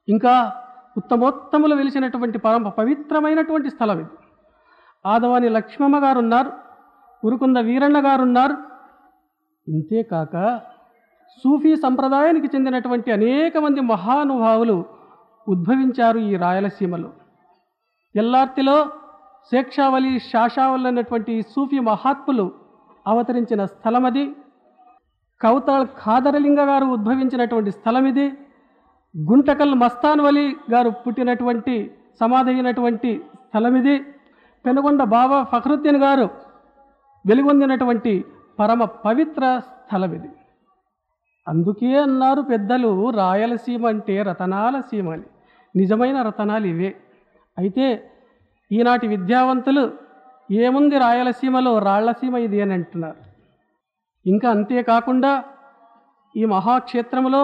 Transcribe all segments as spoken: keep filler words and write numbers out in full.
ఇంకా ఉత్తమోత్తములు వెలిసినటువంటి పరమ పవిత్రమైనటువంటి స్థలం ఇది. ఆదవాని లక్ష్మమ్మ గారు ఉన్నారు, ఉరుకుంద వీరన్న గారు ఉన్నారు. ఇంతేకాక సూఫీ సంప్రదాయానికి చెందినటువంటి అనేక మంది మహానుభావులు ఉద్భవించారు ఈ రాయలసీమలో. ఎల్లార్తిలో శేక్షావలి, శాషావలి అనేటువంటి సూఫీ మహాత్ములు అవతరించిన స్థలం అది. కౌతాళ్ ఖాదరలింగ గారు ఉద్భవించినటువంటి స్థలం ఇది. గుంటకల్ మస్తాన్ వలి గారు పుట్టినటువంటి సమాధి అయినటువంటి స్థలం ఇది. పెనుగొండ బాబా ఫఖరుద్దీన్ గారు వెలుగొందినటువంటి పరమ పవిత్ర స్థలం ఇది. అందుకే అన్నారు పెద్దలు, రాయలసీమ అంటే రతనాల సీమ అని. నిజమైన రతనాలు ఇవే. అయితే ఈనాటి విద్యావంతులు ఏముంది రాయలసీమలో, రాళ్లసీమ ఇది అని అంటున్నారు. ఇంకా అంతేకాకుండా ఈ మహాక్షేత్రంలో,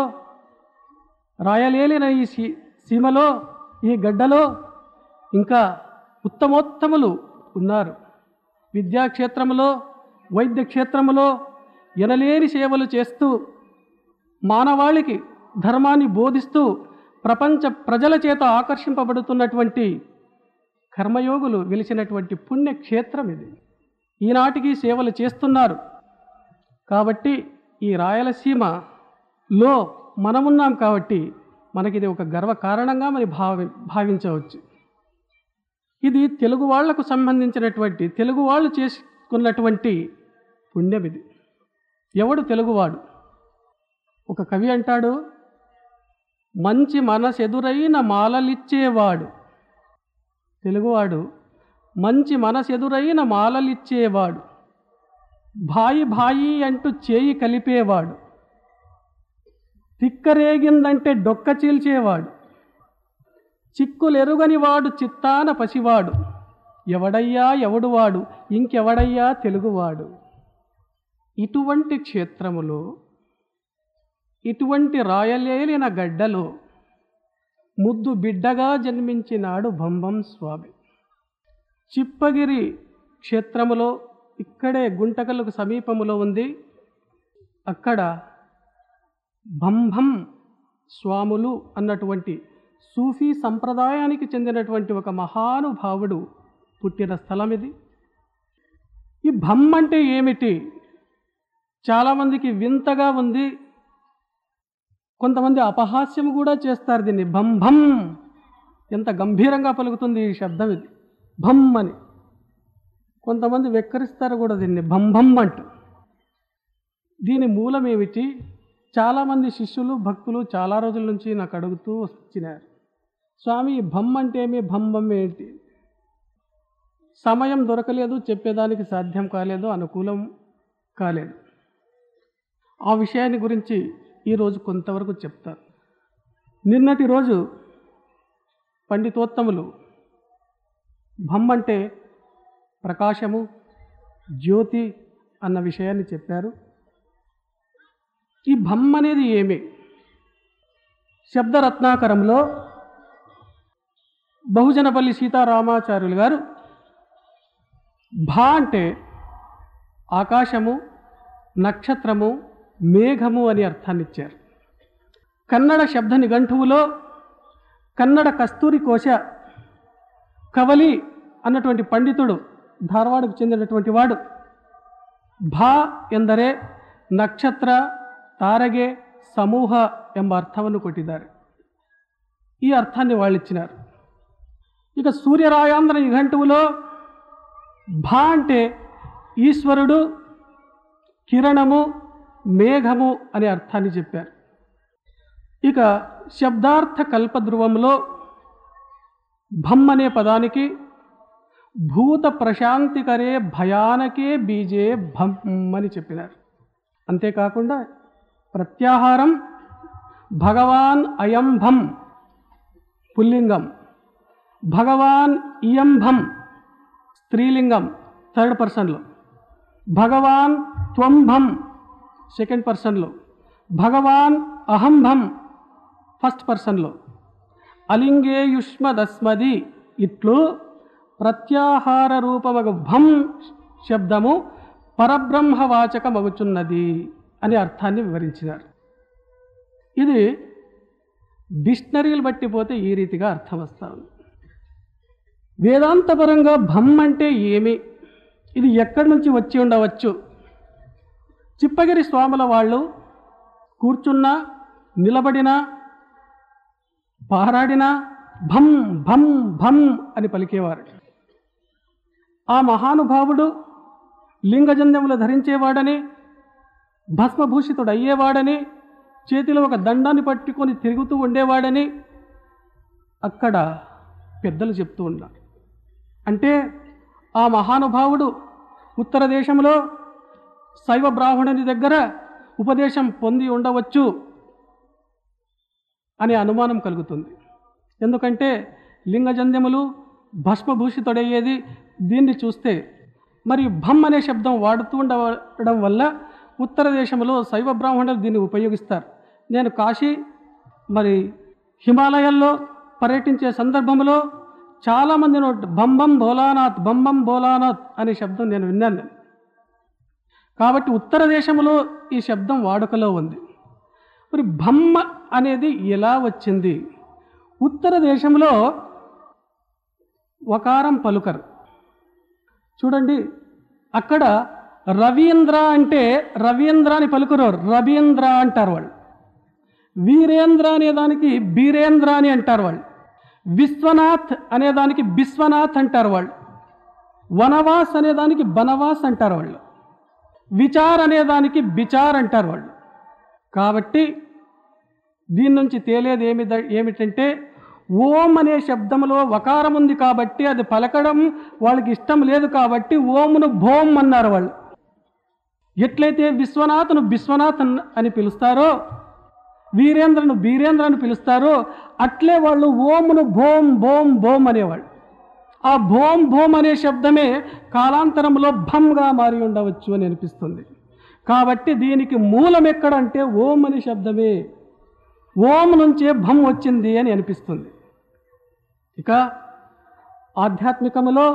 రాయలేలిన ఈ సీ సీమలో, ఈ గడ్డలో ఇంకా ఉత్తమోత్తములు ఉన్నారు. విద్యాక్షేత్రంలో, వైద్య క్షేత్రంలో ఎనలేని సేవలు చేస్తూ మానవాళికి ధర్మాన్ని బోధిస్తూ ప్రపంచ ప్రజల చేత ఆకర్షింపబడుతున్నటువంటి కర్మయోగులు వెలిసినటువంటి పుణ్యక్షేత్రం ఇది. ఈనాటికి సేవలు చేస్తున్నారు. కాబట్టి ఈ రాయలసీమలో మనమున్నాం కాబట్టి మనకిది ఒక గర్వకారణంగా మరి భావి భావించవచ్చు. ఇది తెలుగు వాళ్లకు సంబంధించినటువంటి, తెలుగు వాళ్ళు చేసుకున్నటువంటి పుణ్యం ఇది. ఎవడు తెలుగువాడు? ఒక కవి అంటాడు, మంచి మనసెదురైన మాలలిచ్చేవాడు. తెలుగువాడు మంచి మనసెదురైన మాలలిచ్చేవాడు, భాయి భాయి అంటూ చేయి కలిపేవాడు, తిక్కరేగిందంటే డొక్క చీల్చేవాడు, చిక్కులెరుగని వాడు చిత్తాన పసివాడు, ఎవడయ్యా ఎవడువాడు, ఇంకెవడయ్యా తెలుగువాడు. ఇటువంటి క్షేత్రములో, ఇటువంటి రాయలేలిన గడ్డలో ముద్దు బిడ్డగా జన్మించినాడు భంభం స్వామి. చిప్పగిరి క్షేత్రములో, ఇక్కడే గుంటకల్లుకు సమీపములో ఉంది. అక్కడ భంభం స్వాములు అన్నటువంటి సూఫీ సంప్రదాయానికి చెందినటువంటి ఒక మహానుభావుడు పుట్టిన స్థలం ఇది. ఈ భం అంటే ఏమిటి? చాలామందికి వింతగా ఉంది. కొంతమంది అపహాస్యం కూడా చేస్తారు దీన్ని. భం భం, ఎంత గంభీరంగా పలుకుతుంది ఈ శబ్దం ఇది, భం అని. కొంతమంది వెక్కరిస్తారు కూడా దీన్ని భం భం అంటూ. దీని మూలం ఏమిటి? చాలామంది శిష్యులు, భక్తులు చాలా రోజుల నుంచి నాకు అడుగుతూ వచ్చినారు, స్వామి భం అంటే ఏమి, భం భం ఏంటి? సమయం దొరకలేదు, చెప్పేదానికి సాధ్యం కాలేదు, అనుకూలం కాలేదు. ఆ విషయాన్ని గురించి ఈరోజు కొంతవరకు చెప్తారు. నిన్నటి రోజు పండితోత్తములు భం అంటే ప్రకాశము, జ్యోతి అన్న విషయాన్ని చెప్పారు. ఈ భం అనేది ఏమి? శబ్దరత్నాకరంలో బహుజనపల్లి సీతారామాచార్యులు గారు భా అంటే ఆకాశము, నక్షత్రము, మేఘము అని అర్థాన్ని ఇచ్చారు. కన్నడ శబ్ద నిఘంటువులో కన్నడ కస్తూరి కోశ కవలి అన్నటువంటి పండితుడు, ಧಾರವಾಡకు చెందినటువంటి వాడు, ಭಾ ಎಂದರೆ ನಕ್ಷತ್ರ, ತಾರಗೆ, ಸಮೂಹ ಎಂಬ ಅರ್ಥವನ್ನು ಕೊಟ್ಟಿದ್ದಾರೆ. ఈ అర్థాన్ని వాళ్ళు ఇచ్చినారు. ఇక సూర్యరాయాంధ్ర నిఘంటువులో భా అంటే ఈశ్వరుడు, కిరణము, మేఘము అనే అర్థాన్ని చెప్పారు. ఇక శబ్దార్థ కల్పధ్రువంలో భం అనే పదానికి భూత ప్రశాంతికరే భయానకే బీజే భం అని చెప్పినారు. అంతేకాకుండా ప్రత్యాహారం భగవాన్ అయం భం పుల్లింగం, భగవాన్ ఇయం భం స్త్రీలింగం థర్డ్ పర్సన్లో, భగవాన్ త్వం భం సెకండ్ పర్సన్లో, భగవాన్ అహం భం ఫస్ట్ పర్సన్లో, అలింగే యుష్మదస్మది ఇట్లు ప్రత్యాహార రూపమగు భం శబ్దము పరబ్రహ్మవాచకమగుచున్నది అనే అర్థాన్ని వివరించినారు. ఇది డిక్షనరీలు బట్టి పోతే ఈ రీతిగా అర్థం వస్తూ ఉంది. వేదాంతపరంగా భం అంటే ఏమి, ఇది ఎక్కడి నుంచి వచ్చి ఉండవచ్చు? చిప్పగిరి స్వాముల వాళ్ళు కూర్చున్నా, నిలబడినా, పారాడినా భం భం భం అని పలికేవారు. ఆ మహానుభావుడు లింగజంధ్యములు ధరించేవాడని, భస్మభూషితుడు అయ్యేవాడని, చేతిలో ఒక దండాన్ని పట్టుకొని తిరుగుతూ ఉండేవాడని అక్కడ పెద్దలు చెప్తూ ఉన్నారు. అంటే ఆ మహానుభావుడు ఉత్తర దేశంలో శైవ బ్రాహ్మణుని దగ్గర ఉపదేశం పొంది ఉండవచ్చు అనే అనుమానం కలుగుతుంది. ఎందుకంటే లింగజంధ్యములు భస్మభూషితుడయ్యేది దీన్ని చూస్తే మరి భం అనే శబ్దం వాడుతూ ఉండడం వల్ల ఉత్తర దేశంలో శైవ బ్రాహ్మణులు దీన్ని ఉపయోగిస్తారు. నేను కాశీ మరి హిమాలయాల్లో పర్యటించే సందర్భంలో చాలామంది నోట్ బంబం భోలానాథ్ బంబం భోలానాథ్ అనే శబ్దం నేను విన్నాను. కాబట్టి ఉత్తర దేశంలో ఈ శబ్దం వాడుకలో ఉంది. మరి బమ్మ అనేది ఎలా వచ్చింది? ఉత్తర దేశంలో వకారం పలుకరు. చూడండి, అక్కడ రవీంద్ర అంటే రవీంద్ర అని పలుకురు, రవీంద్ర అంటారు వాళ్ళు. వీరేంద్ర అనేదానికి బీరేంద్ర అని అంటారు వాళ్ళు. విశ్వనాథ్ అనేదానికి బిశ్వనాథ్ అంటారు వాళ్ళు. వనవాస్ అనేదానికి బనవాస్ అంటారు వాళ్ళు. విచార్ అనేదానికి బిచార్ అంటారు వాళ్ళు. కాబట్టి దీని నుంచి తేలేది ఏమి ఏమిటంటే ఓం అనే శబ్దంలో వకారం ఉంది కాబట్టి అది పలకడం వాళ్ళకి ఇష్టం లేదు కాబట్టి ఓమును భోం అన్నారు వాళ్ళు. ఎట్లయితే విశ్వనాథ్ను బిశ్వనాథ్ అని పిలుస్తారో, వీరేంద్రను బీరేంద్ర అని పిలుస్తారో, అట్లే వాళ్ళు ఓమును భోం భోం భోం అనేవాళ్ళు. ఆ భోం భోం అనే శబ్దమే కాలాంతరంలో భంగా మారి ఉండవచ్చు అని అనిపిస్తుంది. కాబట్టి దీనికి మూలం ఎక్కడంటే ఓం అనే శబ్దమే, ఓం నుంచే భం వచ్చింది అని అనిపిస్తుంది. ఇక ఆధ్యాత్మికములో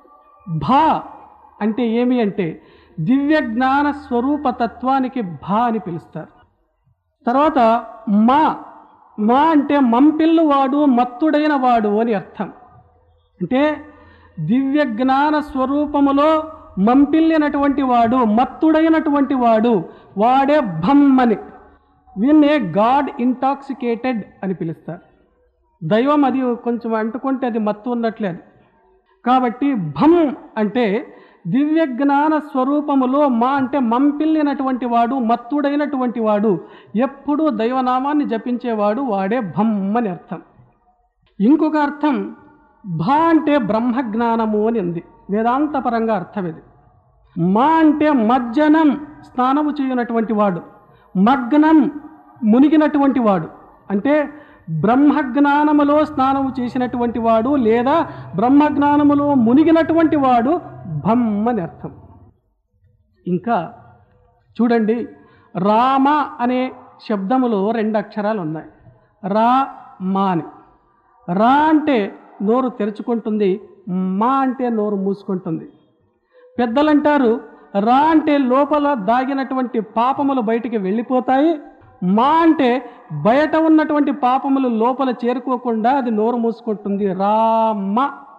భా అంటే ఏమి అంటే దివ్య జ్ఞాన స్వరూప తత్వానికి భా అని పిలుస్తారు. తర్వాత మా మా అంటే మంపిల్లు వాడు, మత్తుడైన వాడు అని అర్థం. అంటే దివ్య జ్ఞాన స్వరూపములో మంపిల్లినటువంటి వాడు, మత్తుడైనటువంటి వాడు, వాడే భం అని. వీన్నే గాడ్ ఇంటాక్సికేటెడ్ అని పిలుస్తారు. దైవం అది కొంచెం అంటుకుంటే అది మత్తు ఉన్నట్లేదు. కాబట్టి భం అంటే దివ్య జ్ఞాన స్వరూపములో, మా అంటే మంపిల్లినటువంటి వాడు, మత్తుడైనటువంటి వాడు, ఎప్పుడూ దైవనామాన్ని జపించేవాడు, వాడే భం అని అర్థం. ఇంకొక అర్థం భా అంటే బ్రహ్మజ్ఞానము అని ఉంది, వేదాంతపరంగా అర్థం ఇది. మా అంటే మజ్జనం స్నానము చేయనటువంటి వాడు, మగ్నం మునిగినటువంటి వాడు. అంటే బ్రహ్మజ్ఞానములో స్నానము చేసినటువంటి వాడు లేదా బ్రహ్మజ్ఞానములో మునిగినటువంటి వాడు భం అని అర్థం. ఇంకా చూడండి, రామ అనే శబ్దములో రెండు అక్షరాలు ఉన్నాయి, రా మా అని. రా అంటే నోరు తెరుచుకుంటుంది, మా అంటే నోరు మూసుకుంటుంది. పెద్దలంటారు రా అంటే లోపల దాగినటువంటి పాపములు బయటికి వెళ్ళిపోతాయి, మా అంటే బయట ఉన్నటువంటి పాపములు లోపల చేరుకోకుండా అది నోరు మూసుకుంటుంది, రామ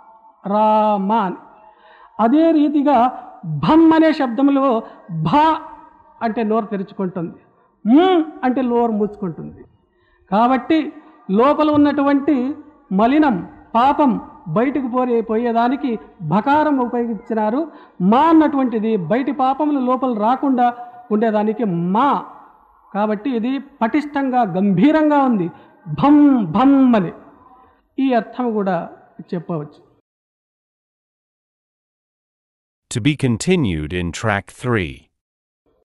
రామ అని. అదే రీతిగా భం అనే శబ్దంలో భా అంటే నోరు తెరుచుకుంటుంది, మ్ అంటే నోరు మూసుకుంటుంది. కాబట్టి లోపల ఉన్నటువంటి మలినం పాపం బయటకు పోరే పోయేదానికి భకారం ఉపయోగించినారు. మా అన్నటువంటిది బయటి పాపములు లోపల రాకుండా ఉండేదానికి మా. కాబట్టి ఇది పటిష్టంగా గంభీరంగా ఉంది, భం భం అని. ఈ అర్థం కూడా చెప్పవచ్చు. To be continued in track three.